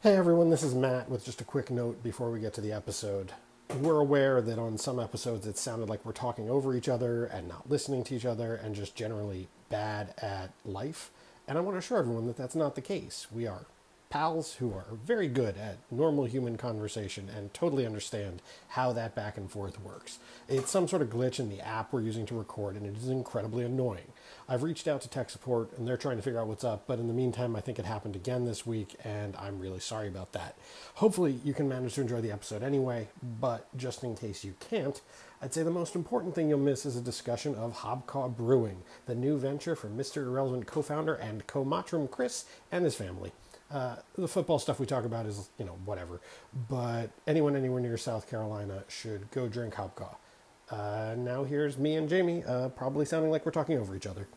Hey everyone, this is Matt with just a quick note before we get to the episode. We're aware that on some episodes it sounded like we're talking over each other and not listening to each other and just generally bad at life. And I want to assure everyone that that's not the case. We are pals who are very good at normal human conversation and totally understand how that back and forth works. It's some sort of glitch in the app we're using to record, and it is incredibly annoying. I've reached out to tech support, and they're trying to figure out what's up, but in the meantime, I think it happened again this week, and I'm really sorry about that. Hopefully, you can manage to enjoy the episode anyway, but just in case you can't, I'd say the most important thing you'll miss is a discussion of Hobcaw Brewing, the new venture from Mr. Irrelevant co-founder and co-matrim Chris and his family. The football stuff we talk about is, whatever. But anyone anywhere near South Carolina should go drink Hobcaw. Now here's me and Jamie, probably sounding like we're talking over each other.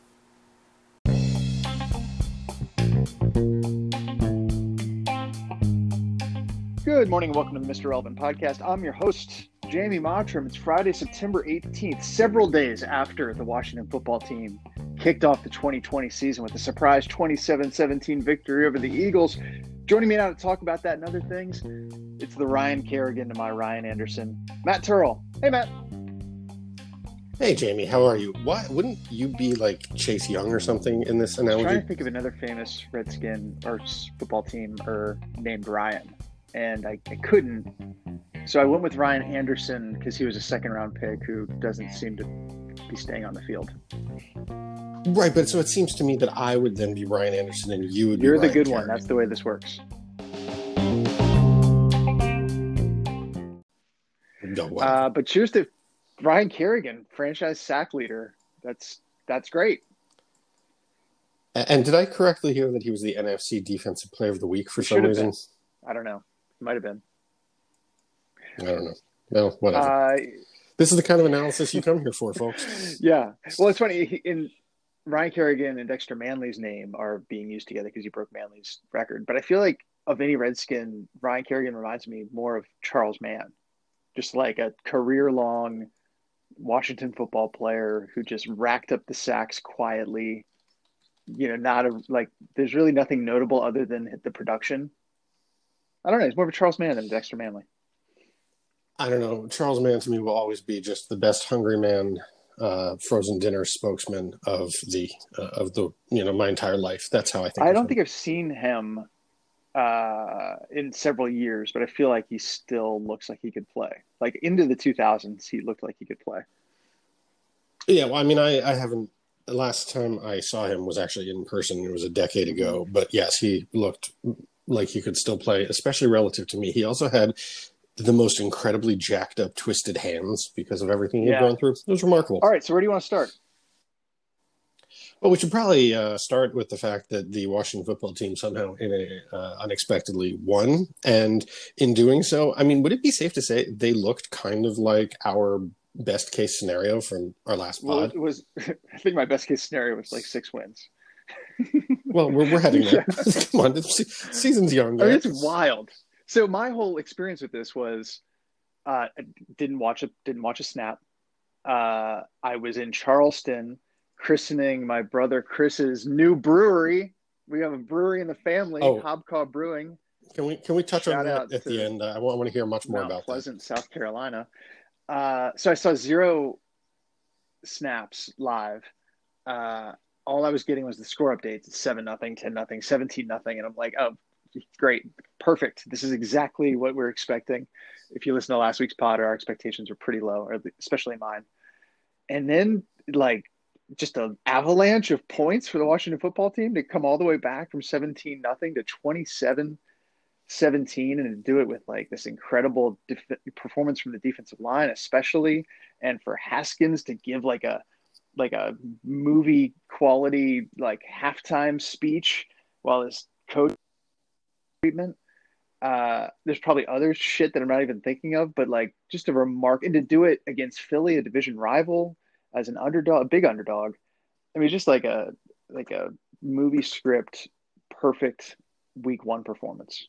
Good morning and welcome to the Mr. Relevant Podcast. I'm your host, Jamie Mottram. It's Friday, September 18th, several days after the Washington football team kicked off the 2020 season with a surprise 27-17 victory over the Eagles. Joining me now to talk about that and other things, it's the Ryan Kerrigan to my Ryan Anderson, Matt Turrell. Hey, Matt. Hey, Jamie, how are you? Why wouldn't you be like Chase Young or something in this analogy? I'm trying to think of another famous Redskin or football team named Ryan, and I couldn't. So I went with Ryan Anderson because he was a second-round pick who doesn't seem to be staying on the field. Right, but so it seems to me that I would then be Ryan Anderson and you would be You're the Ryan good Kerrigan. one. That's the way this works. No way. But cheers to Ryan Kerrigan, franchise sack leader. That's great. And did I correctly hear that he was the NFC Defensive Player of the Week for some reason? I don't know. Might have been. I don't know. Well, whatever. This is the kind of analysis you come here for, folks. Yeah. Well, it's funny. In Ryan Kerrigan and Dexter Manley's name are being used together because he broke Manley's record. But I feel like of any Redskin, Ryan Kerrigan reminds me more of Charles Mann. Just like a career-long Washington football player who just racked up the sacks quietly. There's really nothing notable other than the production. I don't know. He's more of a Charles Mann than Dexter Manley. I don't know. Charles Mann to me will always be just the best hungry man, frozen dinner spokesman of the my entire life. That's how I think. I don't think I've seen him in several years, but I feel like he still looks like he could play. Like into the 2000s, he looked like he could play. Yeah, well, I mean, I haven't. The last time I saw him was actually in person. It was a decade ago. But yes, he looked like he could still play, especially relative to me. He also had the most incredibly jacked up, twisted hands because of everything he'd gone through. It was remarkable. All right, so where do you want to start? Well, we should probably start with the fact that the Washington football team somehow unexpectedly won. And in doing so, I mean, would it be safe to say they looked kind of like our best case scenario from our last pod? Well, I think my best case scenario was like 6 wins. Well, we're heading there. Come on, the season's young. I mean, it's wild. So my whole experience with this was I didn't watch a snap. I was in Charleston christening my brother Chris's new brewery. We have a brewery in the family, Hobcaw Brewing. Can we touch on that at the end? I want to hear much more about Pleasant, South Carolina. So I saw 0 snaps live. All I was getting was the score updates. It's 7-0, 10-0, 17-0. And I'm like, oh, great. Perfect. This is exactly what we're expecting. If you listen to last week's pod, our expectations were pretty low, or especially mine. And then just an avalanche of points for the Washington football team to come all the way back from 17-0 to 27-17 and to do it with this incredible performance from the defensive line, especially, and for Haskins to give like a movie quality halftime speech while his coach treatment. There's probably other shit that I'm not even thinking of, but just a remark, and to do it against Philly, a division rival, as an underdog, a big underdog. I mean, just like a movie script, perfect week 1 performance.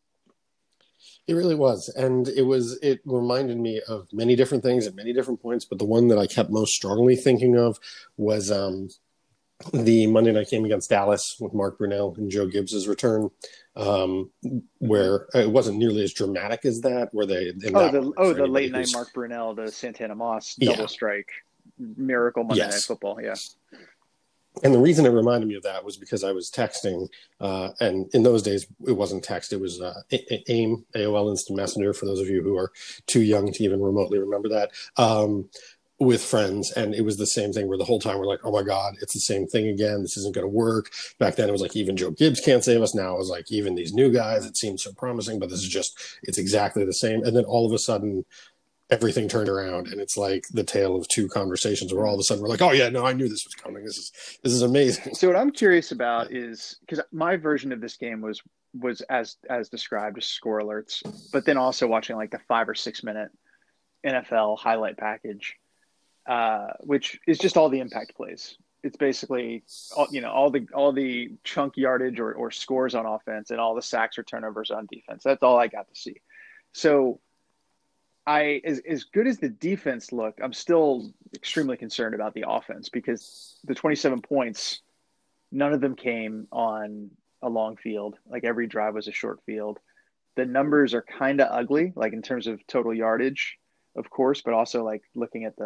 It really was. And it reminded me of many different things at many different points. But the one that I kept most strongly thinking of was the Monday night game against Dallas with Mark Brunell and Joe Gibbs' return, um, where it wasn't nearly as dramatic as that, where they, in Oh, that one, like for the anybody late night who's, Mark Brunell to Santana Moss double yeah, strike miracle Monday Night yes. Football. Yeah. And the reason it reminded me of that was because I was texting, and in those days it wasn't text; it was AIM, AOL Instant Messenger. For those of you who are too young to even remotely remember that, with friends, and it was the same thing where the whole time we're like, "Oh my God, it's the same thing again. This isn't going to work." Back then it was like even Joe Gibbs can't save us. Now it was like even these new guys. It seems so promising, but this is just—it's exactly the same. And then all of a sudden, everything turned around, and it's like the tale of two conversations where all of a sudden we're like, oh yeah, no, I knew this was coming. This is amazing. So what I'm curious about is because my version of this game was as described as score alerts, but then also watching like the 5 or 6 minute NFL highlight package, which is just all the impact plays. It's basically all the chunk yardage or scores on offense and all the sacks or turnovers on defense. That's all I got to see. So as good as the defense looked, I'm still extremely concerned about the offense because the 27 points, none of them came on a long field. Like every drive was a short field. The numbers are kind of ugly, like in terms of total yardage, of course, but also like looking at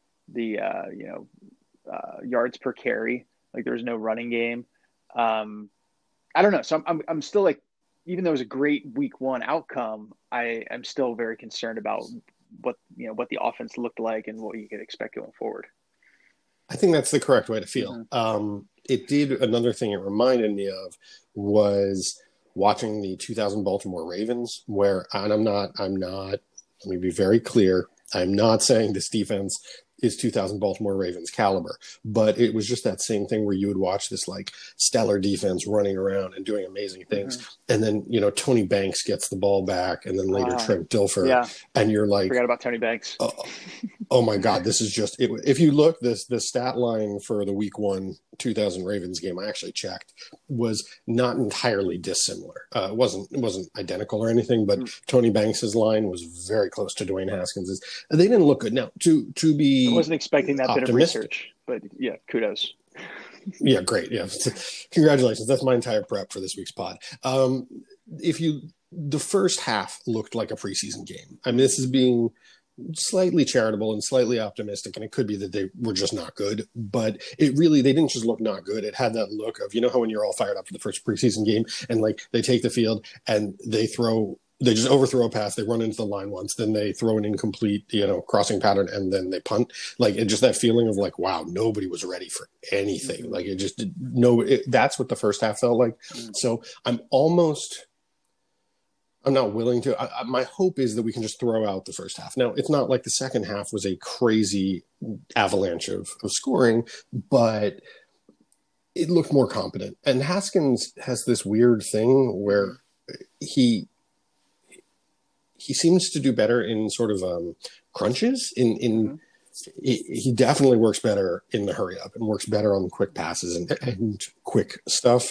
the yards per carry. Like there's no running game. I don't know. So I'm still like, even though it was a great week one outcome, I am still very concerned about what the offense looked like and what you could expect going forward. I think that's the correct way to feel. Mm-hmm. It did another thing it reminded me of was watching the 2000 Baltimore Ravens, where, and I'm not, let me be very clear, I'm not saying this defense is 2000 Baltimore Ravens caliber, but it was just that same thing where you would watch this like stellar defense running around and doing amazing things. Mm-hmm. And then, Tony Banks gets the ball back, and then later Trent Dilfer, Yeah. and you're like, Forgot about Tony Banks. oh my God, this is just it. If you look, the stat line for the week one 2000 Ravens game, I actually checked, was not entirely dissimilar. It wasn't identical or anything, but Tony Banks's line was very close to Dwayne Haskins'. And they didn't look good. Now, to be I wasn't expecting that optimistic, bit of research, but yeah, kudos. Yeah, great. Yeah, congratulations. That's my entire prep for this week's pod. The first half looked like a preseason game. I mean, this is being slightly charitable and slightly optimistic, and it could be that they were just not good, but they didn't just look not good. It had that look of, how when you're all fired up for the first preseason game and like they take the field and they just overthrow a pass, they run into the line once, then they throw an incomplete, crossing pattern, and then they punt. Like, it just, that feeling of like, wow, nobody was ready for anything. Like, it just, that's what the first half felt like. So I'm not willing to. My hope is that we can just throw out the first half. Now, it's not like the second half was a crazy avalanche of scoring, but it looked more competent. And Haskins has this weird thing where he seems to do better in sort of crunches. He definitely works better in the hurry up and works better on quick passes and quick stuff.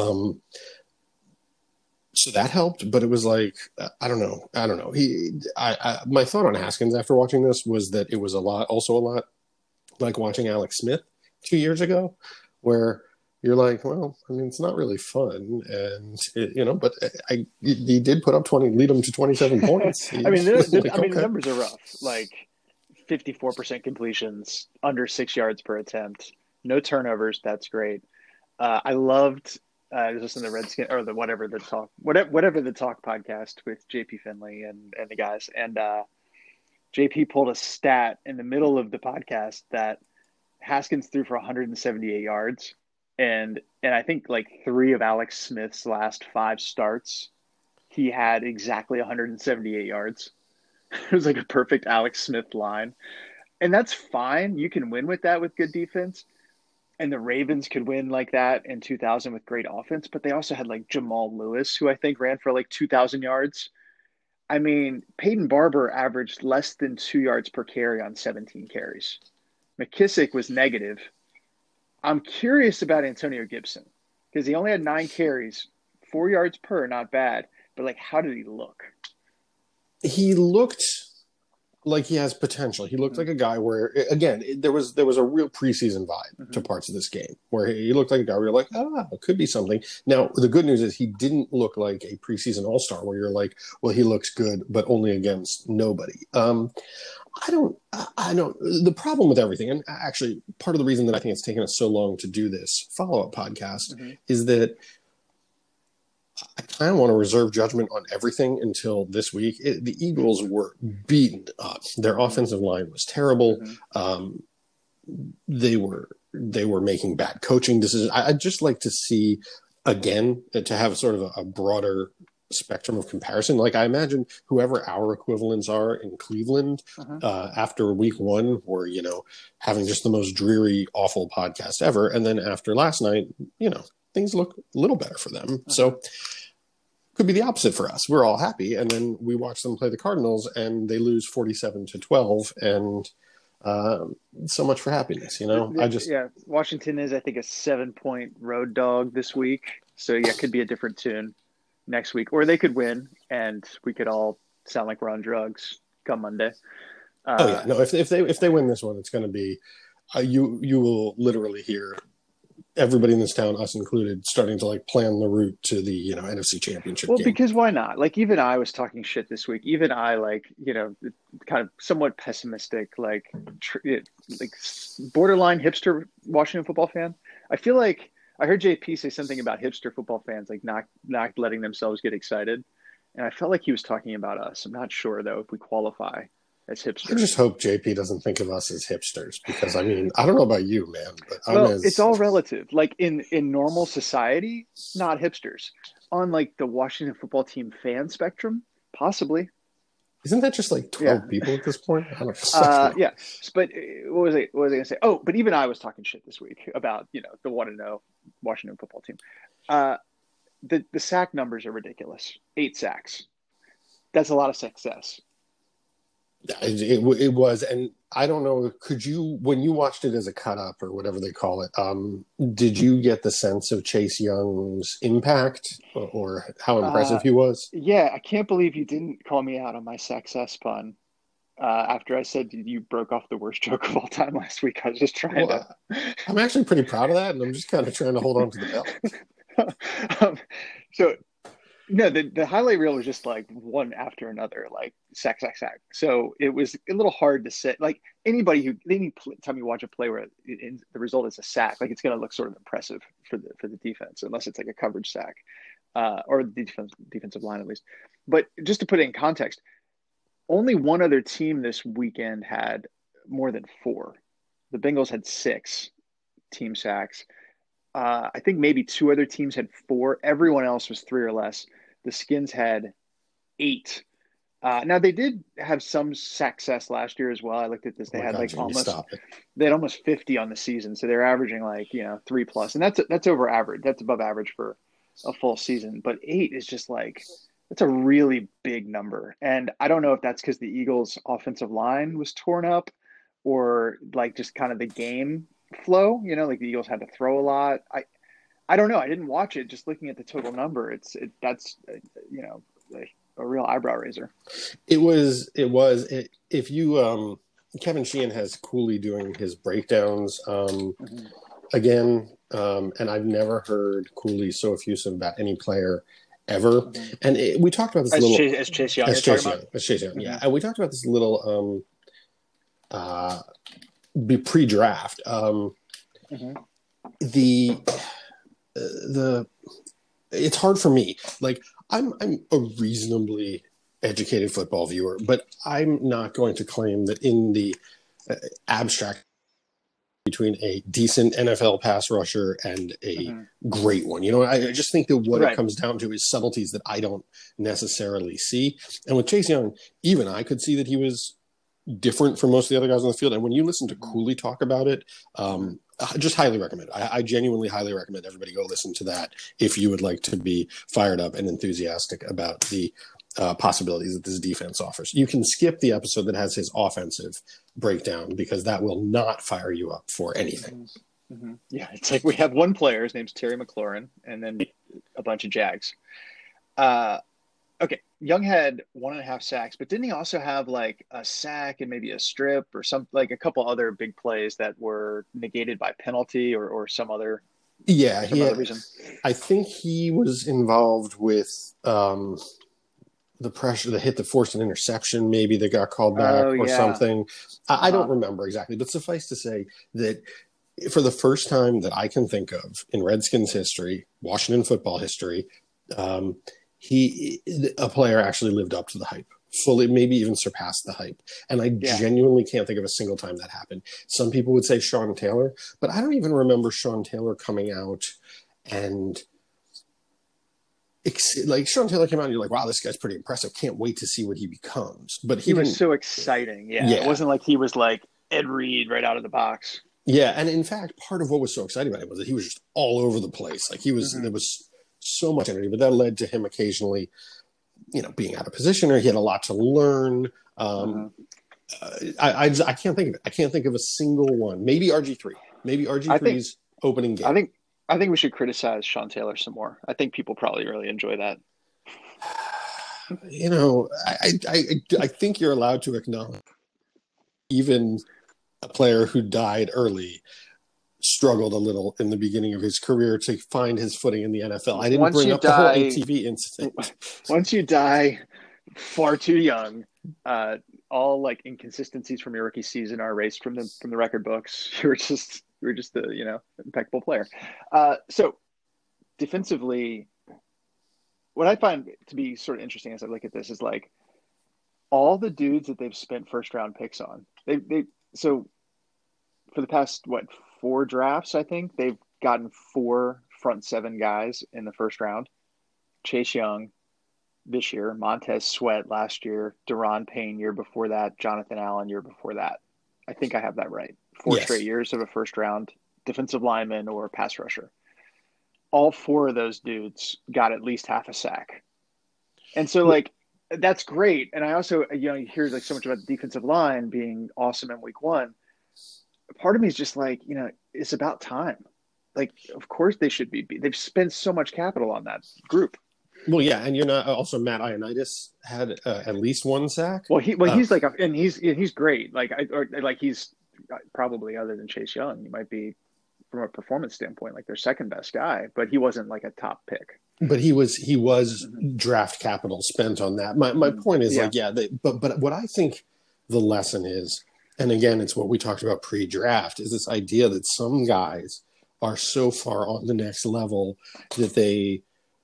So that helped, but it was like, I don't know. My thought on Haskins after watching this was that it was a lot like watching Alex Smith 2 years ago, where you're like, well, I mean, it's not really fun, and but he did put up lead them to 27 points. The numbers are rough. Like 54% completions, under 6 yards per attempt, no turnovers. That's great. I loved. I was listening to Redskin or whatever the talk podcast with JP Finley and the guys, and JP pulled a stat in the middle of the podcast that Haskins threw for 178 yards, and I think like 3 of Alex Smith's last 5 starts, he had exactly 178 yards. It was like a perfect Alex Smith line, and that's fine. You can win with that with good defense. And the Ravens could win like that in 2000 with great offense, but they also had like Jamal Lewis, who I think ran for like 2,000 yards. I mean, Peyton Barber averaged less than 2 yards per carry on 17 carries. McKissick was negative. I'm curious about Antonio Gibson because he only had 9 carries, 4 yards per, not bad. But like, how did he look? He looked like he has potential. He looked like a guy where, again, there was a real preseason vibe to parts of this game where he looked like a guy where you're like, it could be something. Now, the good news is he didn't look like a preseason all-star where you're like, well, he looks good, but only against nobody. I don't, the problem with everything, and actually part of the reason that I think it's taken us so long to do this follow-up podcast is that I kind of want to reserve judgment on everything until this week. The Eagles were beaten up. Their offensive line was terrible. They were making bad coaching decisions. I'd just like to see, again, to have sort of a broader spectrum of comparison. Like I imagine whoever our equivalents are in Cleveland after week one were, having just the most dreary, awful podcast ever. And then after last night, things look a little better for them. So could be the opposite for us. We're all happy. And then we watch them play the Cardinals and they lose 47-12. And so much for happiness, Washington is, I think, a 7-point road dog this week. So it could be a different tune next week, or they could win and we could all sound like we're on drugs come Monday. If they win this one, it's going to be, you will literally hear everybody in this town, us included, starting to plan the route to the NFC Championship game. Because why not? Even I was talking shit this week. Even I kind of somewhat pessimistic, borderline hipster Washington football fan. I feel like I heard JP say something about hipster football fans not letting themselves get excited, and I felt like he was talking about us. I'm not sure though if we qualify as hipsters. I just hope JP doesn't think of us as hipsters, because I don't know about you, man, but it's all relative. In normal society, not hipsters. On the Washington football team fan spectrum, possibly. Isn't that just 12 people at this point? I don't know. Yeah. But what was I going to say? Oh, but even I was talking shit this week about, the 1-0 Washington football team. The sack numbers are ridiculous. 8 sacks. That's a lot of success. It was, and I don't know, could you, when you watched it as a cut up or whatever they call it, did you get the sense of Chase Young's impact or how impressive he was? Yeah, I can't believe you didn't call me out on my success pun after I said you broke off the worst joke of all time last week. I was just trying to. I'm actually pretty proud of that, and I'm just kind of trying to hold on to the belt. No, the highlight reel was just one after another, sack. So it was a little hard to say. Any time you watch a play where the result is a sack, it's going to look sort of impressive for the defense, unless it's a coverage sack, or the defensive line at least. But just to put it in context, only one other team this weekend had more than 4. The Bengals had 6 team sacks. I think maybe 2 other teams had 4. Everyone else was 3 or less. The Skins had 8. Now they did have some success last year as well. I looked at this; they had almost 50 on the season, so they're averaging 3+, and that's over average. That's above average for a full season. But 8 is just that's a really big number, and I don't know if that's because the Eagles' offensive line was torn up, or just kind of the game flow. The Eagles had to throw a lot. I don't know. I didn't watch it. Just looking at the total number, that's a real eyebrow raiser. It was. If you Kevin Sheehan has Cooley doing his breakdowns again, and I've never heard Cooley so effusive about any player ever. And we talked about this as Chase Young. Yeah, and we talked about this a little pre-draft. It's hard for me. I'm a reasonably educated football viewer, but I'm not going to claim that in the abstract between a decent NFL pass rusher and a great one. I just think that what it comes down to is subtleties that I don't necessarily see. And with Chase Young, even I could see that he was different from most of the other guys on the field. And when you listen to Cooley talk about it, just highly recommend it. I genuinely highly recommend everybody go listen to that if you would like to be fired up and enthusiastic about the possibilities that this defense offers. You can skip the episode that has his offensive breakdown because that will not fire you up for anything. Yeah, it's we have one player, his name's Terry McLaurin, and then a bunch of Jags. okay, Young had 1.5 sacks, but didn't he also have like a sack and maybe a strip or some like a couple other big plays that were negated by penalty or Yeah, some other reason? I think he was involved with the pressure, the hit that forced an interception, maybe that got called back Oh or yeah. something. I don't Uh-huh. remember exactly, but suffice to say that for the first time that I can think of in Redskins history, Washington football history, um, a player actually lived up to the hype, fully, maybe even surpassed the hype. And I Yeah. genuinely can't think of a single time that happened. Some people would say Sean Taylor, but I don't even remember Sean Taylor coming out and like Sean Taylor came out and you're like, wow, this guy's pretty impressive. Can't wait to see what he becomes. But he He was didn't. so exciting. Yeah. It Yeah, wasn't like he was like Ed Reed right out of the box. yeah. And in fact, part of what was so exciting about him was that he was just all over the place. Like Hmm. there was so much energy, but that led to him occasionally, being out of position or he had a lot to learn. Hmm. I can't think of it. I can't think of a single one. Maybe RG3. Maybe I think RG3's opening I game. think I think we should criticize Sean Taylor some more. I think people probably really enjoy that. I think you're allowed to acknowledge even a player who died early struggled a little in the beginning of his career to find his footing in the NFL. I didn't Once bring you up the whole die, ATV incident. once you die far too young, uh, all like inconsistencies from your rookie season are erased from the record books. You were just the impeccable player. So defensively, what I find to be sort of interesting as I look at this is like all the dudes that they've spent first round picks on. They so for the past what 4 drafts, I think they've gotten 4 front 7 guys in the first round. Chase Young this year, Montez Sweat last year, Deron Payne year before that, Jonathan Allen year before that. I think I have that right. 4 straight Yes. years of a first round defensive lineman or pass rusher. All 4 of those dudes got at least half a sack. And so Well, like that's great. And I also you hear like so much about the defensive line being awesome in week 1. Part of me is just like, it's about time. Like, of course they should be. They've spent so much capital on that group. yeah, and you're not also Matt Ioannidis had at least one sack. Well, he's like, and he's great. Like, like he's probably other than Chase Young, he might be from a performance standpoint, like their second best guy, but he wasn't like a top pick. But he was Mm-hmm. draft capital spent on that. My Mm-hmm. point is Yeah. like, yeah, but what I think the lesson is, and again, it's what we talked about pre-draft, is this idea that some guys are so far on the next level that they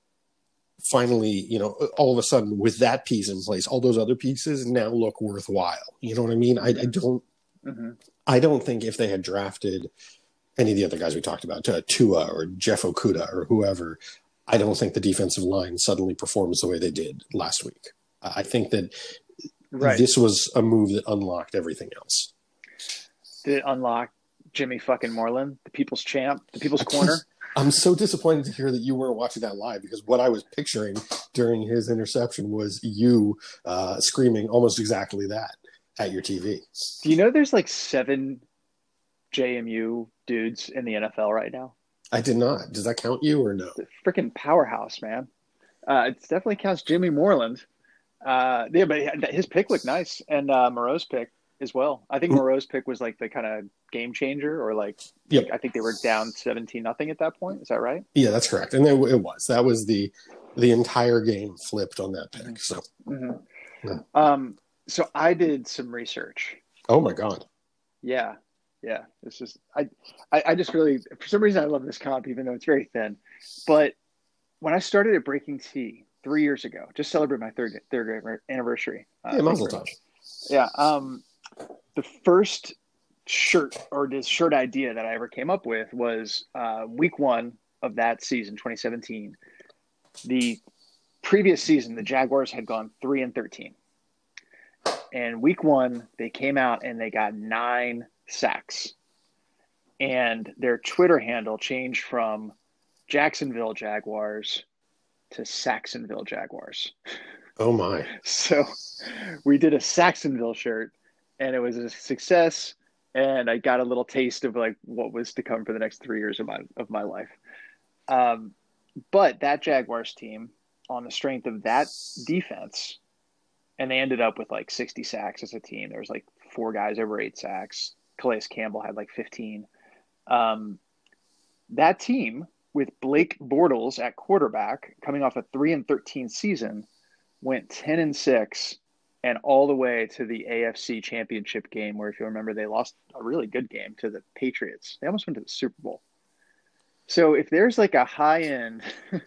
finally, all of a sudden with that piece in place, all those other pieces now look worthwhile. You know what I mean? Mm-hmm. Mm-hmm. I don't think if they had drafted any of the other guys we talked about, Tua or Jeff Okuda or whoever, I don't think the defensive line suddenly performs the way they did last week. I think that Right. this was a move that unlocked everything else. Did it unlock Jimmy fucking Moreland, the people's champ, the people's corner? I'm so disappointed to hear that you weren't watching that live because what I was picturing during his interception was you screaming almost exactly that at your TV. Do you know there's like 7 JMU dudes in the NFL right now? I did not. Does that count you or no? The freaking powerhouse, man. It definitely counts Jimmy Moreland. Yeah, but his pick looked nice, and Moreau's pick as well. I think Moreau's pick was like the kind of game changer, or Yep. I think they were down 17-0 at that point. Is that right? Yeah, that's correct. And it was. That was the entire game flipped on that pick. So, Mm-hmm. yeah. So I did some research. Oh my God. Yeah, yeah. This is I just really for some reason I love this comp, even though it's very thin. But when I started at Breaking Tea 3 years ago, just celebrate my third anniversary. Yeah, Mazel tov. Yeah. The first shirt or this shirt idea that I ever came up with was week 1 of that season, 2017. The previous season, the Jaguars had gone 3-13. And week 1, they came out and they got 9 sacks. And their Twitter handle changed from Jacksonville Jaguars to Saxonville Jaguars. Oh my. So we did a Saxonville shirt and it was a success. And I got a little taste of like what was to come for the next 3 years of my life. But that Jaguars team on the strength of that defense, and they ended up with like 60 sacks as a team. There was like 4 guys over 8 sacks. Calais Campbell had like 15. That team with Blake Bortles at quarterback, coming off a 3-13 season, went 10-6 and all the way to the AFC Championship game, where, if you remember, they lost a really good game to the Patriots. They almost went to the Super Bowl. So if there's like a high-end,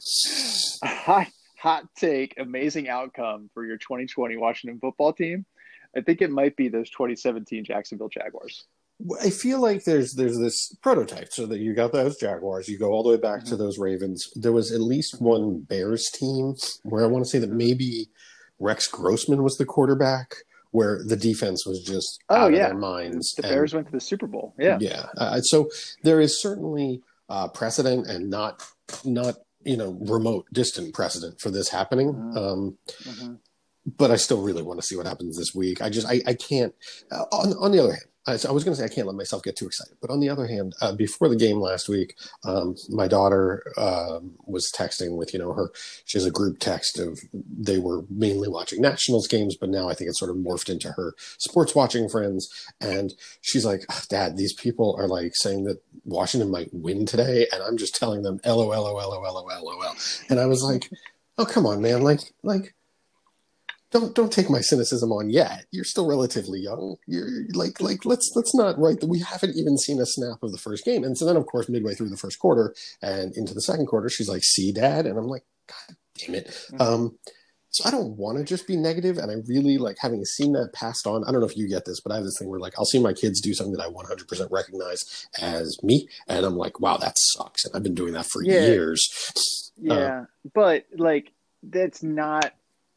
hot take, amazing outcome for your 2020 Washington football team, I think it might be those 2017 Jacksonville Jaguars. I feel like there's this prototype. So that you got those Jaguars, you go all the way back to those Ravens. There was at least one Bears team where I want to say that maybe Rex Grossman was the quarterback, where the defense was just out of their minds. The Bears went to the Super Bowl. Yeah. Yeah. So there is certainly precedent, and not remote, distant precedent for this happening. But I still really want to see what happens this week. I can't. On the other hand, I was going to say I can't let myself get too excited. But on the other hand, before the game last week, my daughter was texting with her. She has a group text of, they were mainly watching Nationals games, but now I think it's sort of morphed into her sports watching friends. And she's like, "Dad, these people are like saying that Washington might win today," and I'm just telling them LOL, LOL, LOL, LOL. And I was like, "Oh, come on, man! Like." Don't take my cynicism on yet. You're still relatively young. You're like let's not write that. We haven't even seen a snap of the first game. And so then, of course, midway through the first quarter and into the second quarter, she's like, "See, Dad?" And I'm like, "God damn it." So I don't want to just be negative, and I really like having seen that passed on. I don't know if you get this, but I have this thing where like I'll see my kids do something that I 100% recognize as me, and I'm like, "Wow, that sucks." And I've been doing that for years. Yeah, but like that's not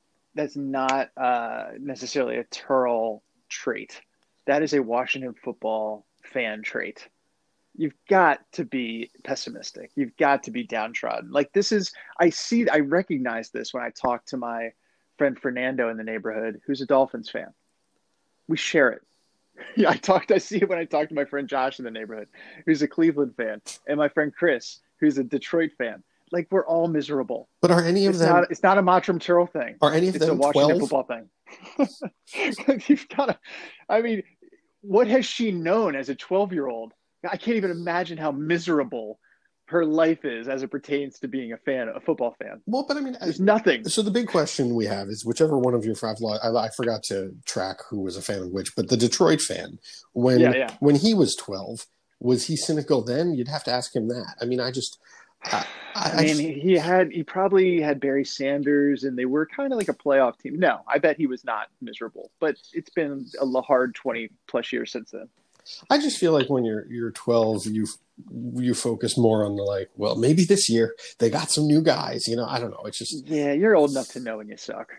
necessarily a Turl trait. That is a Washington football fan trait. You've got to be pessimistic. You've got to be downtrodden. Like I recognize this when I talk to my friend Fernando in the neighborhood, who's a Dolphins fan. We share it. Yeah, I see it when I talk to my friend Josh in the neighborhood, who's a Cleveland fan, and my friend Chris, who's a Detroit fan. Like, we're all miserable. But are any of them? It's not a Mottram Turl thing. Are any of them 12? It's a Washington football thing. You've got to. I mean, what has she known as a 12-year-old? I can't even imagine how miserable her life is as it pertains to being a football fan. Well, but I mean, there's nothing. So the big question we have is whichever one of your five. I forgot to track who was a fan of which, but the Detroit fan, when he was 12, was he cynical then? You'd have to ask him that. I mean, he probably had Barry Sanders, and they were kind of like a playoff team. No, I bet he was not miserable, but it's been a hard 20 plus years since then. I just feel like when you're 12, you focus more on the like, well, maybe this year they got some new guys. I don't know. It's just you're old enough to know when you suck.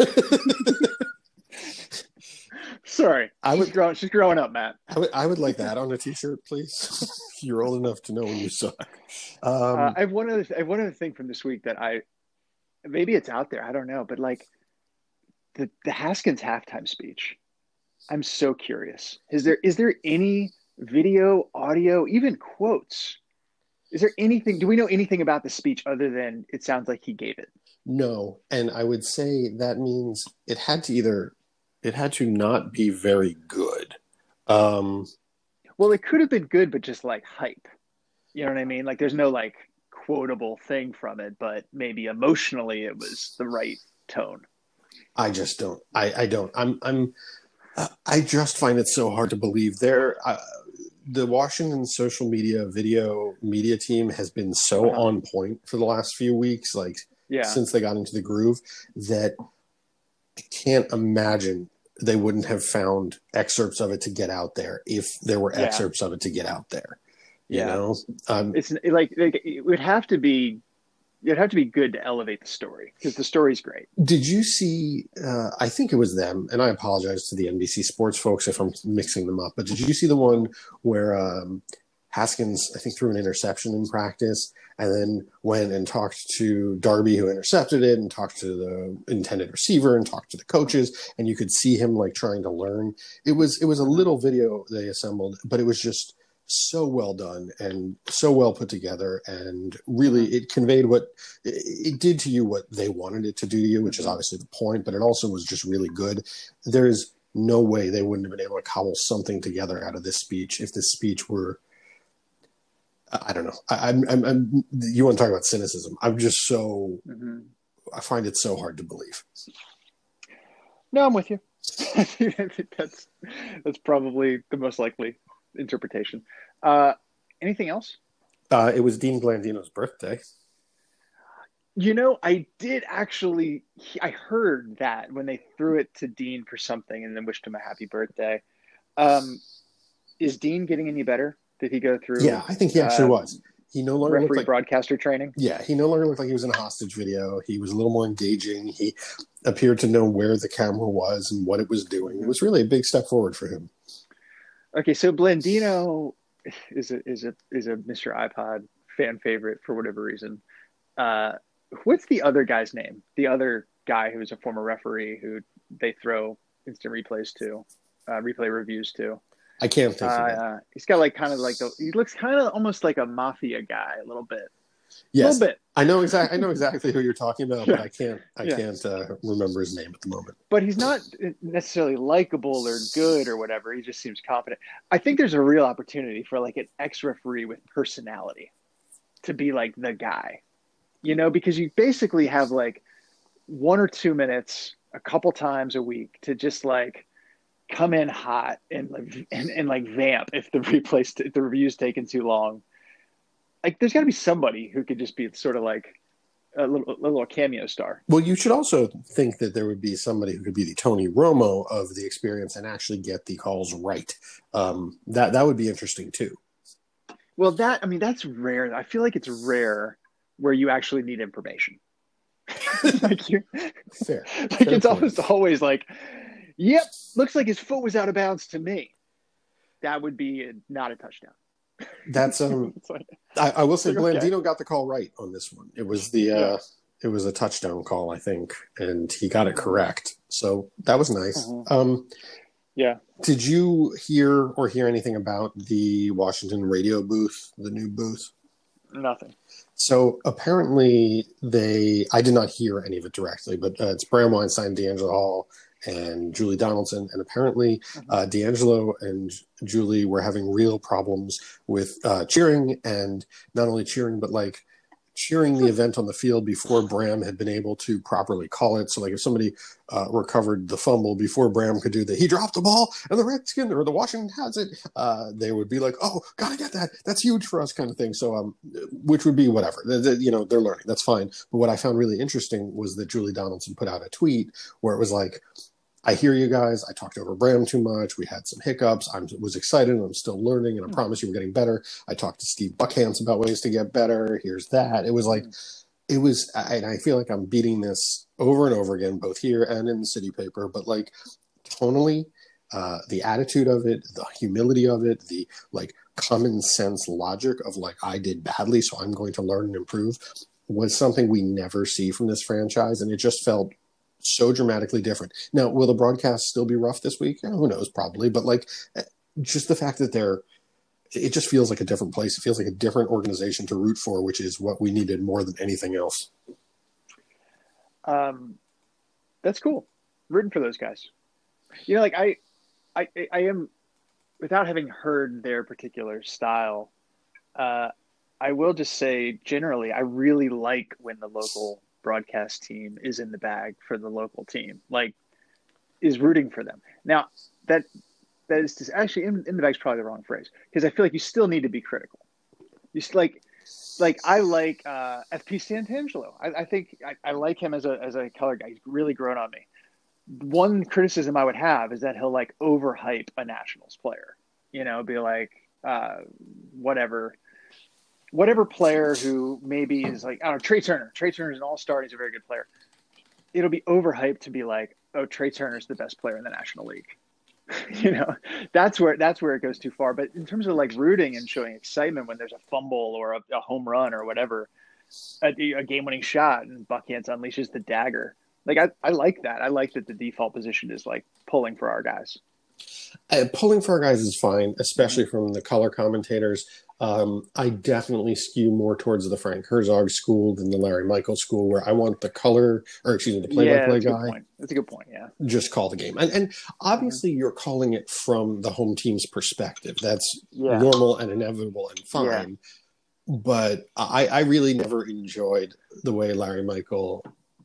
Sorry, she's growing up, Matt. I would like that on a T-shirt, please. You're old enough to know when you suck. I have one other thing from this week that maybe it's out there. I don't know, but like the Haskins halftime speech, I'm so curious. Is there any video, audio, even quotes? Is there anything? Do we know anything about the speech other than it sounds like he gave it? No, and I would say that means it had to not be very good. Well, it could have been good, but just like hype. You know what I mean? Like there's no like quotable thing from it, but maybe emotionally it was the right tone. I just don't. I don't. I just find it so hard to believe the Washington social video media team has been so on point for the last few weeks, since they got into the groove, that I can't imagine they wouldn't have found excerpts of it to get out there if there were excerpts of it to get out there. You know, it's like it would have to be. It'd have to be good to elevate the story because the story's great. Did you see? I think it was them, and I apologize to the NBC Sports folks if I'm mixing them up. But did you see the one where Haskins, I think, threw an interception in practice, and then went and talked to Darby, who intercepted it, and talked to the intended receiver, and talked to the coaches, and you could see him like trying to learn. It was a little video they assembled, but it was just so well done and so well put together, and really it conveyed what it did to you, what they wanted it to do to you, which is obviously the point, but it also was just really good. There's no way they wouldn't have been able to cobble something together out of this speech if this speech were, I don't know. I'm you want to talk about cynicism? I'm just so, I find it so hard to believe. No, I'm with you. I think that's probably the most likely interpretation. Anything else? It was Dean Blandino's birthday. I did actually. I heard that when they threw it to Dean for something and then wished him a happy birthday. Is Dean getting any better? Did he go through? Yeah, I think he actually was. He no longer referee looked like broadcaster training. Yeah, he no longer looked like he was in a hostage video. He was a little more engaging. He appeared to know where the camera was and what it was doing. It was really a big step forward for him. Okay, so Blandino is a Mr. iPod fan favorite for whatever reason. What's the other guy's name? The other guy who is a former referee who they throw instant replays to, replay reviews to. I can't think of it. He's got he looks kind of almost like a mafia guy a little bit. Yes, a little bit. I know exactly who you're talking about, but I can't remember his name at the moment. But he's not necessarily likable or good or whatever. He just seems confident. I think there's a real opportunity for like an ex-referee with personality to be like the guy, because you basically have like 1 or 2 minutes a couple times a week to just like come in hot and like vamp if the review's taken too long. Like there's got to be somebody who could just be sort of like a little cameo star. Well, you should also think that there would be somebody who could be the Tony Romo of the experience and actually get the calls right. That would be interesting too. Well, that's rare. I feel like it's rare where you actually need information. Fair. It's almost always like, yep, looks like his foot was out of bounds to me. That would be not a touchdown. That's I will say Blandino got the call right on this one. It was it was a touchdown call, I think, and he got it correct. So that was nice. Yeah. Did you hear anything about the Washington radio booth, the new booth? Nothing. So apparently I did not hear any of it directly, but it's Bram Weinstein, D'Angelo Hall, and Julie Donaldson. And apparently D'Angelo and Julie were having real problems with cheering, and not only cheering, but like cheering the event on the field before Bram had been able to properly call it. So like if somebody recovered the fumble before Bram could do he dropped the ball and the Redskin or the Washington has it, they would be like, oh, gotta get that. That's huge for us kind of thing. So which would be whatever. They're learning. That's fine. But what I found really interesting was that Julie Donaldson put out a tweet where it was like, I hear you guys. I talked over Bram too much. We had some hiccups. I was excited and I'm still learning, and I promise you we're getting better. I talked to Steve Buckhantz about ways to get better. Here's that. It was like, and I feel like I'm beating this over and over again, both here and in the City Paper, but like tonally, the attitude of it, the humility of it, the like common sense logic of like, I did badly, so I'm going to learn and improve, was something we never see from this franchise. And it just felt so dramatically different. Now, will the broadcast still be rough this week? Who knows, probably. But like, just the fact that it just feels like a different place. It feels like a different organization to root for, which is what we needed more than anything else. That's cool. Rooting for those guys. Like I am, without having heard their particular style, I will just say generally, I really like when the local broadcast team is in the bag for the local team, like is rooting for them. Now that is just actually in the bag is probably the wrong phrase, because I feel like you still need to be critical. You like I like FP Santangelo. I think I like him as a color guy. He's really grown on me. One criticism I would have is that he'll like overhype a Nationals player. Be like whatever player who maybe is like, I don't know, Trey Turner. Trey Turner's an all-star. He's a very good player. It'll be overhyped to be like, oh, Trey Turner's the best player in the National League. That's where it goes too far. But in terms of like rooting and showing excitement when there's a fumble or a home run or whatever, a game-winning shot, and Buckhantz unleashes the dagger. Like I like that. I like that the default position is like pulling for our guys. Pulling for our guys is fine, especially from the color commentators. I definitely skew more towards the Frank Herzog school than the Larry Michael school, where I want the color, or excuse me, the play-by-play guy. That's a good point. Yeah, just call the game, and obviously you're calling it from the home team's perspective. That's normal and inevitable and fine. Yeah. But I really never enjoyed the way Larry Michael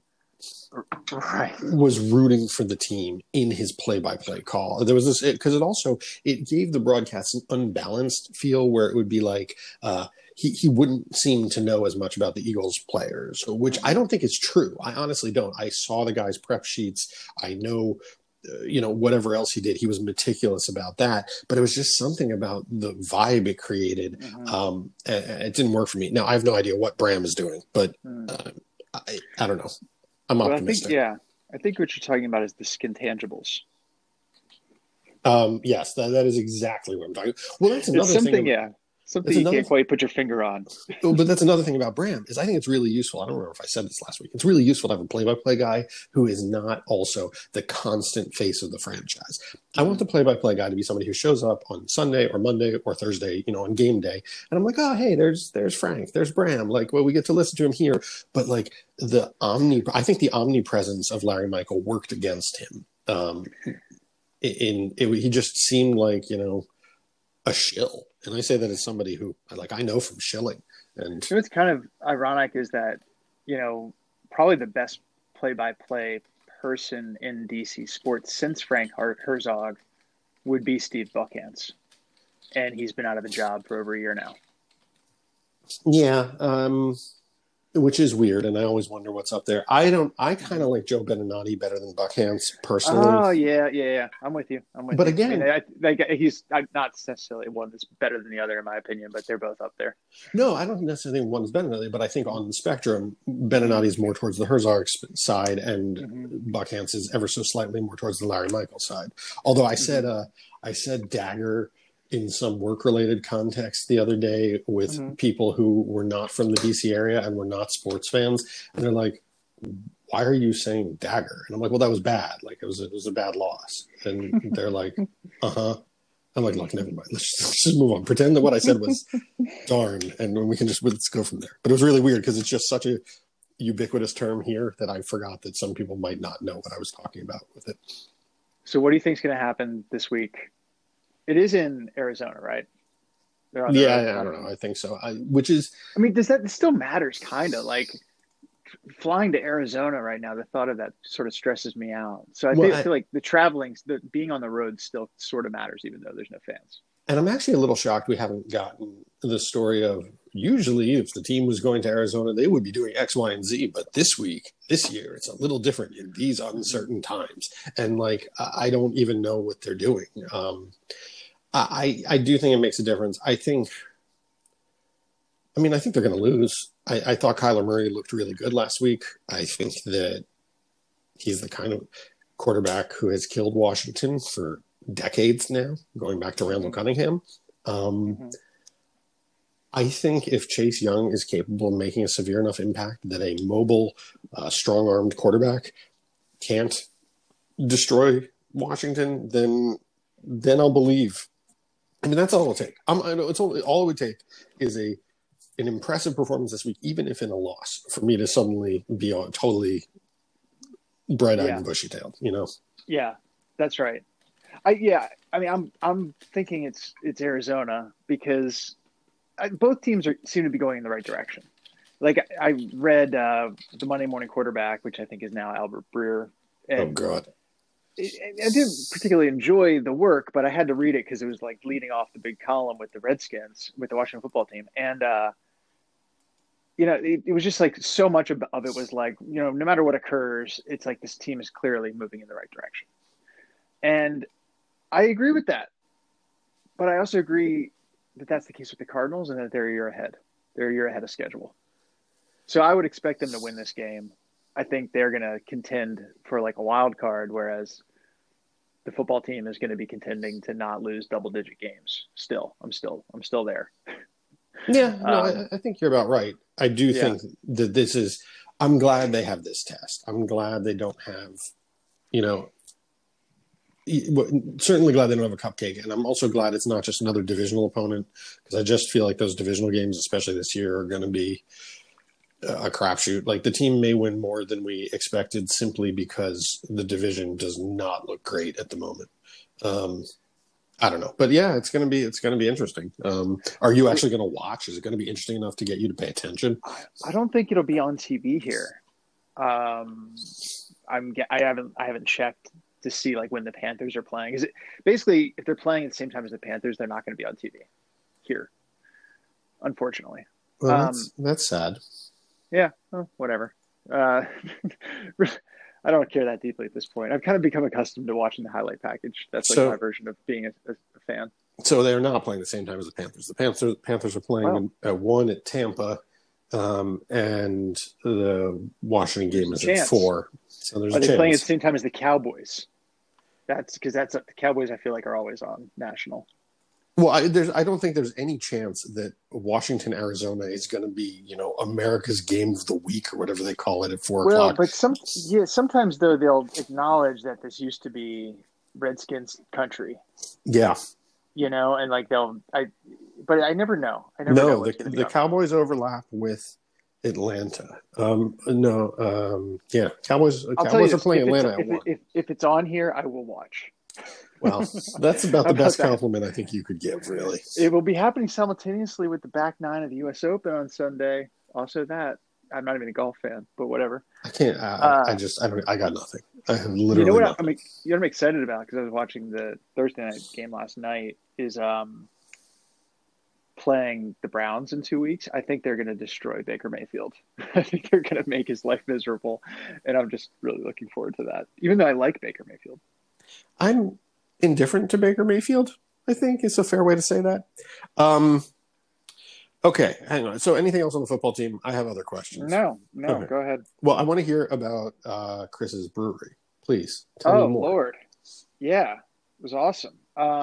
was rooting for the team in his play-by-play call. There was this, because it gave the broadcast an unbalanced feel where it would be like he wouldn't seem to know as much about the Eagles players, which I don't think is true. I honestly don't. I saw the guy's prep sheets. I know, whatever else he did, he was meticulous about that. But it was just something about the vibe it created. It didn't work for me. Now, I have no idea what Bram is doing, but I don't know. I'm optimistic. I think what you're talking about is the skin tangibles. Yes, that is exactly what I'm talking about. Well, that's another thing. Something you can't quite put your finger on. But that's another thing about Bram is I think it's really useful. I don't remember if I said this last week. It's really useful to have a play-by-play guy who is not also the constant face of the franchise. I want the play-by-play guy to be somebody who shows up on Sunday or Monday or Thursday, on game day. And I'm like, oh, hey, there's Frank, there's Bram. We get to listen to him here. But I think the omnipresence of Larry Michael worked against him. He just seemed like, a shill. And I say that as somebody who I know from shilling. And what's kind of ironic is that, probably the best play-by-play person in DC sports since Frank Herzog would be Steve Buckhantz. And he's been out of a job for over a year now. Yeah. Which is weird, and I always wonder what's up there. I kind of like Joe Beninati better than Buckhantz personally. Oh yeah. I'm with you. But again, he's not necessarily one that's better than the other in my opinion, but they're both up there. No, I don't necessarily think one's better than the other, but I think on the spectrum, Beninati is more towards the Herzog side, and Buckhantz is ever so slightly more towards the Larry Michael side. Although I said Dagger in some work-related context the other day with people who were not from the DC area and were not sports fans, and they're like, "Why are you saying Dagger?" And I'm like, "Well, that was bad. It was a bad loss." And they're like, "Uh-huh." I'm like, "Look, never mind. Let's just move on. Pretend that what I said was darn, and let's go from there." But it was really weird because it's just such a ubiquitous term here that I forgot that some people might not know what I was talking about with it. So, what do you think is going to happen this week? It is in Arizona, right? I don't know. I think so. That still matters, kind of flying to Arizona right now. The thought of that sort of stresses me out. So I feel like the being on the road still sort of matters, even though there's no fans. And I'm actually a little shocked we haven't gotten the story of usually if the team was going to Arizona, they would be doing X, Y, and Z. But this year, it's a little different in these uncertain times. And I don't even know what they're doing. I do think it makes a difference. I think they're going to lose. I thought Kyler Murray looked really good last week. I think that he's the kind of quarterback who has killed Washington for decades now, going back to Randall Cunningham. I think if Chase Young is capable of making a severe enough impact that a mobile, strong-armed quarterback can't destroy Washington, then I'll believe. That's all it'll take. I know all it would take is an impressive performance this week, even if in a loss, for me to suddenly be totally bright-eyed and bushy-tailed. Yeah, that's right. I'm thinking it's Arizona because both teams seem to be going in the right direction. I read the Monday Morning Quarterback, which I think is now Albert Breer. Oh God. I didn't particularly enjoy the work, but I had to read it because it was leading off the big column with the Redskins, with the Washington football team. And, it was just so much of it was no matter what occurs, it's this team is clearly moving in the right direction. And I agree with that. But I also agree that that's the case with the Cardinals and that they're a year ahead. They're a year ahead of schedule. So I would expect them to win this game. I think they're going to contend for a wild card, whereas the football team is going to be contending to not lose double-digit games. I'm still there. Yeah, no, I think you're about right. I do think that I'm glad they have this test. I'm glad they don't have, certainly glad they don't have a cupcake, and I'm also glad it's not just another divisional opponent, because I just feel like those divisional games, especially this year, are going to be a crapshoot. Like the team may win more than we expected simply because the division does not look great at the moment. I don't know, but yeah, it's gonna be interesting. Are you actually going to watch? Is it going to be interesting enough to get you to pay attention? I don't think it'll be on TV here. I haven't checked to see like when the Panthers are playing. Is it basically if they're playing at the same time as the Panthers, they're not going to be on TV here, unfortunately. Well, that's sad. Yeah, well, whatever. I don't care that deeply at this point. I've kind of become accustomed to watching the highlight package. That's like my version of being a fan. So they're not playing the same time as the Panthers. The Panthers are playing at 1 at Tampa, and the Washington game is at 4. So there's a chance. Are they playing at the same time as the Cowboys? That's because the Cowboys I feel like are always on national. Well, I don't think there's any chance that Washington, Arizona is going to be, America's game of the week or whatever they call it at 4 o'clock. Well, but sometimes though they'll acknowledge that this used to be Redskins country. Yeah. And like but I never know. The Cowboys overlap with Atlanta. Cowboys are playing Atlanta at 1. If it's on here, I will watch. Well, that's about the best compliment I think you could give, really. It will be happening simultaneously with the back 9 of the U.S. Open on Sunday. Also that. I'm not even a golf fan, but whatever. I can't. I got nothing. I have literally nothing. I'm excited about, because I was watching the Thursday night game last night, is playing the Browns in 2 weeks. I think they're going to destroy Baker Mayfield. I think they're going to make his life miserable, and I'm just really looking forward to that, even though I like Baker Mayfield. I'm indifferent to Baker Mayfield, I think is a fair way to say that. Okay, hang on. So anything else on the football team? I have other questions. No, okay. Go ahead. Well, I want to hear about Chris's brewery. Please tell me more. Oh, Lord. Yeah, it was awesome.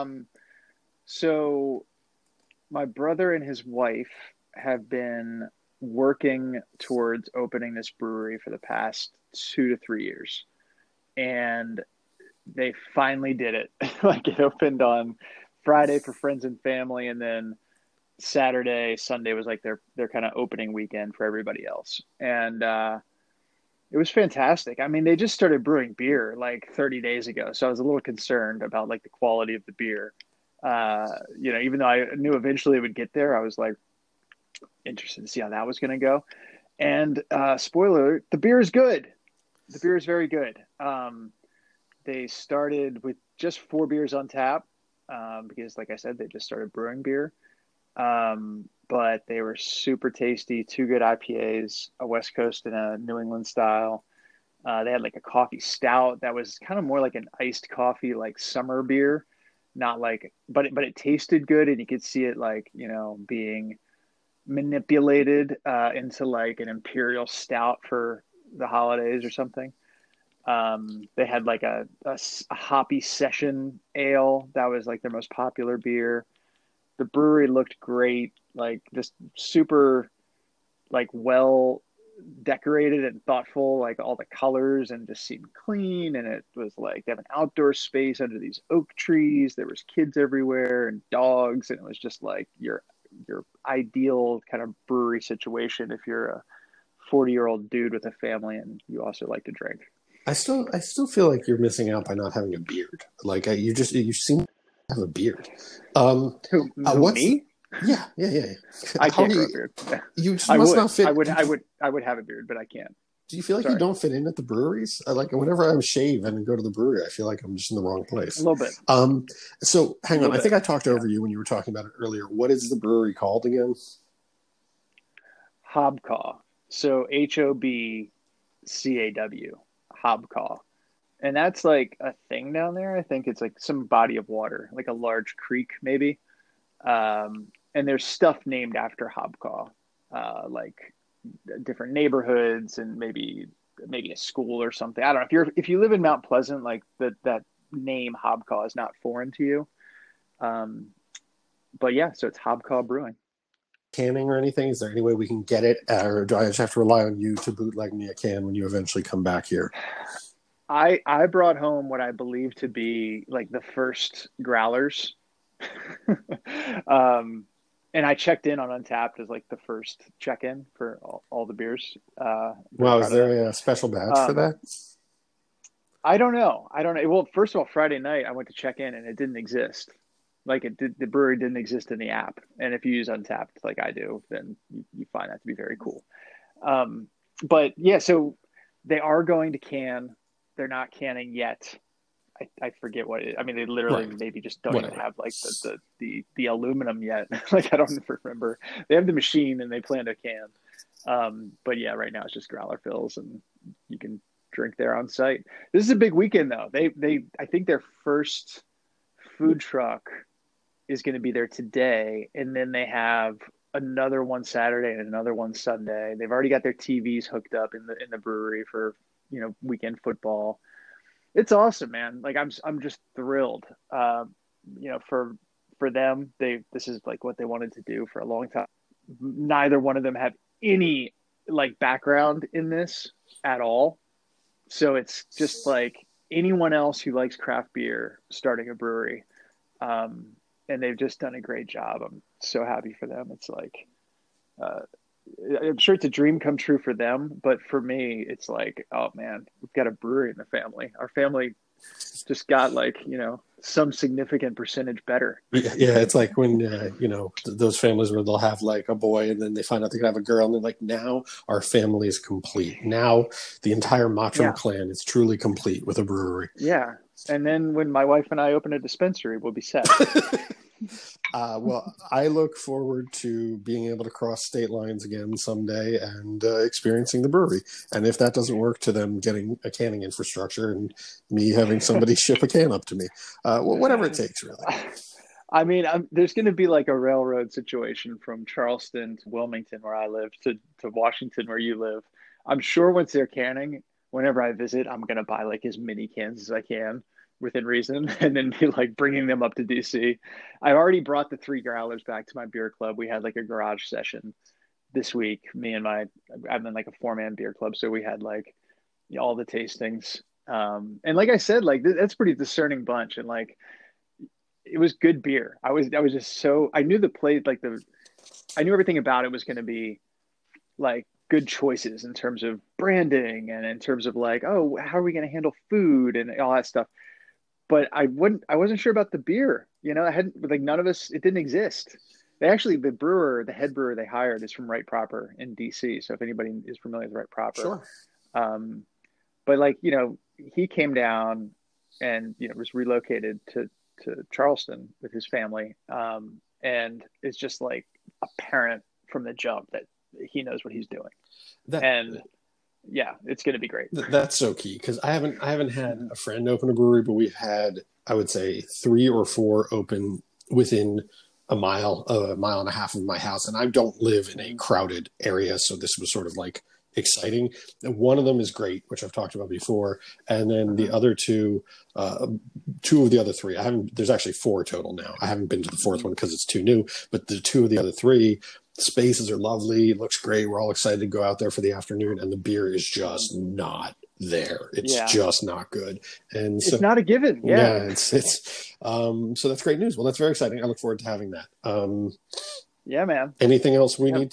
So my brother and his wife have been working towards opening this brewery for the past 2 to 3 years. And they finally did it. Like, it opened on Friday for friends and family, and then Saturday, Sunday was like their kind of opening weekend for everybody else. And it was fantastic. I mean, they just started brewing beer like 30 days ago. So I was a little concerned about like the quality of the beer. Even though I knew eventually it would get there, I was like interested to see how that was going to go. And spoiler, the beer is good. The beer is very good. They started with just 4 beers on tap because, like I said, they just started brewing beer. But they were super tasty. 2 good IPAs, a West Coast and a New England style. They had like a coffee stout that was kind of more like an iced coffee, like summer beer, not like, but it tasted good, and you could see it like, being manipulated into like an imperial stout for the holidays or something. They had like a hoppy session ale that was like their most popular beer. The brewery looked great, like just super like well decorated and thoughtful, like all the colors, and just seemed clean. And it was like they have an outdoor space under these oak trees. There was kids everywhere and dogs, and it was just like your ideal kind of brewery situation if you're a 40-year-old dude with a family and you also like to drink. I still feel like you're missing out by not having a beard. Like you seem to have a beard. Me? Yeah. I can't grow a beard. Yeah. You must not fit. I would have a beard, but I can't. Do you feel like you don't fit in at the breweries? Like whenever I shave and go to the brewery, I feel like I'm just in the wrong place. A little bit. So hang on. I think I talked over you when you were talking about it earlier. What is the brewery called again? Hobcaw. So HOBCAW. Hobcaw. And that's like a thing down there. I think it's like some body of water, like a large creek maybe. And there's stuff named after Hobcaw, like different neighborhoods and maybe a school or something. I don't know. If you live in Mount Pleasant, like that name Hobcaw is not foreign to you. But yeah, so it's Hobcaw Brewing. Canning or anything? Is there any way we can get it, or do I just have to rely on you to bootleg me a can when you eventually come back here? I brought home what I believe to be like the first growlers. um, and I checked in on Untapped as like the first check-in for all the beers. Very Wow, is proud of that. there a special badge for Um, that? I don't know. I don't know. Well, first of all, Friday night I went to check in and it didn't exist. Like it did, the brewery didn't exist in the app. And if you use Untapped like I do, then you find that to be very cool. Um, but yeah, so they are going to can. They're not canning yet. I forget what I mean, they literally Right. maybe just don't even Whatever. have like the aluminum yet. Like I don't even remember. They have the machine and they plan to can. But yeah, right now it's just growler fills and you can drink there on site. This is a big weekend though. They I think their first food truck is going to be there today, and then they have another one Saturday and another one Sunday. They've already got their TVs hooked up in the brewery for weekend football. It's awesome, man. Like I'm just thrilled. For them, this is like what they wanted to do for a long time. Neither one of them have any like background in this at all, so it's just like anyone else who likes craft beer starting a brewery. And they've just done a great job. I'm so happy for them. It's like, uh, I'm sure it's a dream come true for them, but for me, it's like, oh man, we've got a brewery in the family. Our family just got like, some significant percentage better. Yeah, it's like when those families where they'll have like a boy and then they find out they can have a girl and they're like, now our family is complete. Now the entire Mottram Yeah. clan is truly complete with a brewery. Yeah. And then when my wife and I open a dispensary, we'll be set. Well, I look forward to being able to cross state lines again someday and experiencing the brewery. And if that doesn't work, to them getting a canning infrastructure and me having somebody ship a can up to me. Well, whatever it takes, really. I mean, there's going to be like a railroad situation from Charleston to Wilmington, where I live, to Washington, where you live. I'm sure once they're canning, whenever I visit, I'm going to buy like as many cans as I can within reason and then be like bringing them up to DC. I already brought the three growlers back to my beer club. We had like a garage session this week. I'm in like a 4-man beer club. So we had like all the tastings. And like I said, like that's pretty discerning bunch. And like, it was good beer. I was just I knew the place, like I knew everything about it was going to be like good choices in terms of branding and in terms of like, oh, how are we going to handle food and all that stuff. But I wasn't sure about the beer. I hadn't, like, none of us, it didn't exist. The head brewer they hired is from Right Proper in DC. So if anybody is familiar with Right Proper, Sure. um, but like, he came down and, was relocated to Charleston with his family. And it's just like apparent from the jump that he knows what he's doing. That, And yeah, it's going to be great. That's so key because I haven't had a friend open a brewery, but we've had, I would say, 3 or 4 open within a mile and a half of my house, and I don't live in a crowded area, so this was sort of like exciting. And one of them is great, which I've talked about before, and then the other two of the other 3, I haven't. There's actually 4 total now. I haven't been to the 4th one because it's too new, but the 2 of the other 3. Spaces are lovely. It looks great. We're all excited to go out there for the afternoon, and the beer is just not there. It's just not good. And so it's not a given. Yeah. it's so that's great news. Well, that's very exciting. I look forward to having that. Yeah, man. Anything else we need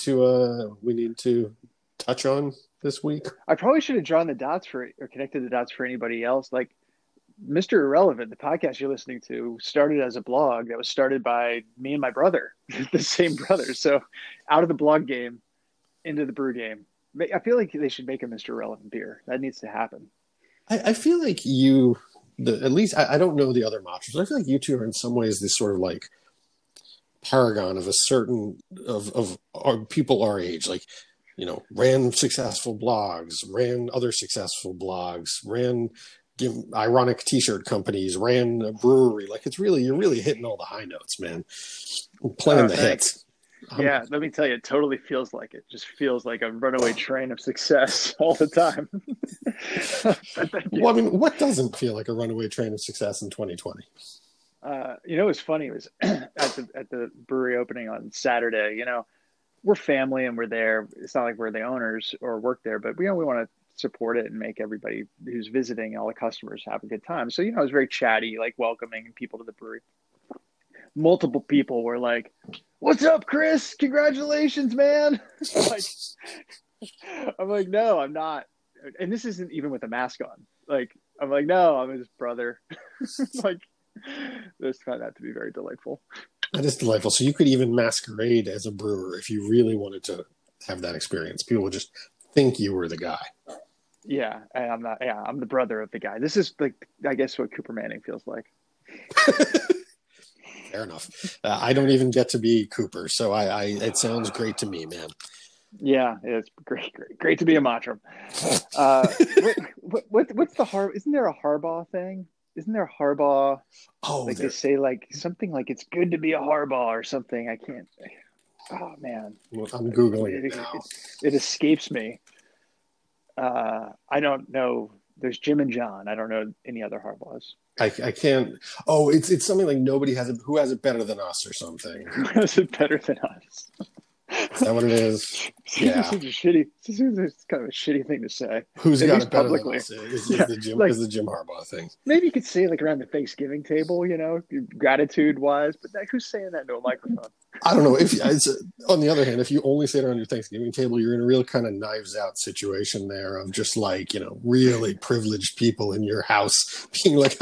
to touch on this week? I probably should have drawn the dots or connected the dots for anybody else. Like Mr. Irrelevant, the podcast you're listening to, started as a blog that was started by me and my brother, the same brother. So out of the blog game into the brew game. I feel like they should make a Mr. Irrelevant beer. That needs to happen. I feel like at least I don't know the other Mottrams, but I feel like you two are in some ways this sort of like paragon of a certain of our people our age, like, ran successful blogs, ran other successful blogs, ran ironic t-shirt companies, ran a brewery. Like you're really hitting all the high notes, man. Playing the hits. Yeah, let me tell you, it totally feels like it. Just feels like a runaway train of success all the time. Well, I mean, what doesn't feel like a runaway train of success in 2020? It was funny. It was at the brewery opening on Saturday. We're family and we're there. It's not like we're the owners or work there, but we want to support it and make everybody who's visiting, all the customers, have a good time. So, you know, it was very chatty, like welcoming people to the brewery. Multiple people were like, "What's up, Chris? Congratulations, man!" I'm like, no, I'm not. And this isn't even with a mask on. Like, I'm like, no, I'm his brother. Like, this found out to be very delightful. That is delightful. So you could even masquerade as a brewer if you really wanted to have that experience. People would just think you were the guy. Yeah, and I'm not. Yeah, I'm the brother of the guy. This is like, I guess, what Cooper Manning feels like. Fair enough. I don't even get to be Cooper, so it sounds great to me, man. Yeah, it's great to be a Matram. What's the Isn't there a Harbaugh thing? Isn't there a Harbaugh? Oh, like they say, like something like it's good to be a Harbaugh or something. I can't. Oh man, well, I'm googling it now. It escapes me. I don't know. There's Jim and John. I don't know any other Harbaughs. I can't. Oh, it's something like nobody has it. Who has it better than us or something? Who has it better than us? Is that what it is? Yeah. It's kind of a shitty thing to say. Who's got it better publicly? Than us? Is the Jim Harbaugh thing. Maybe you could say like around the Thanksgiving table, you know, gratitude wise, but like, who's saying that into a microphone? I don't know. On the other hand, if you only sit around your Thanksgiving table, you're in a real kind of Knives Out situation there of just like, you know, really privileged people in your house being like,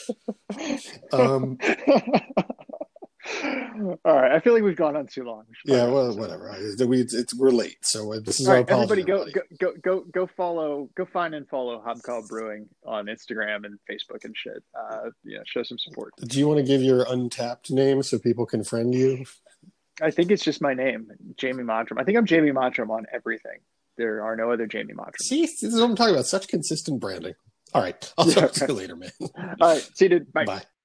All right, I feel like we've gone on too long. Yeah, well, whatever. We're late, so this is all our right. apology. Everybody, go find and follow Hobcob Brewing on Instagram and Facebook and shit. Show some support. Do you want to give your Untapped name so people can friend you? I think it's just my name, Jamie Mottram. I think I'm Jamie Mottram on everything. There are no other Jamie Mottram. See, this is what I'm talking about. Such consistent branding. All right, I'll talk to you later, man. All right, see you, dude. Bye. Bye.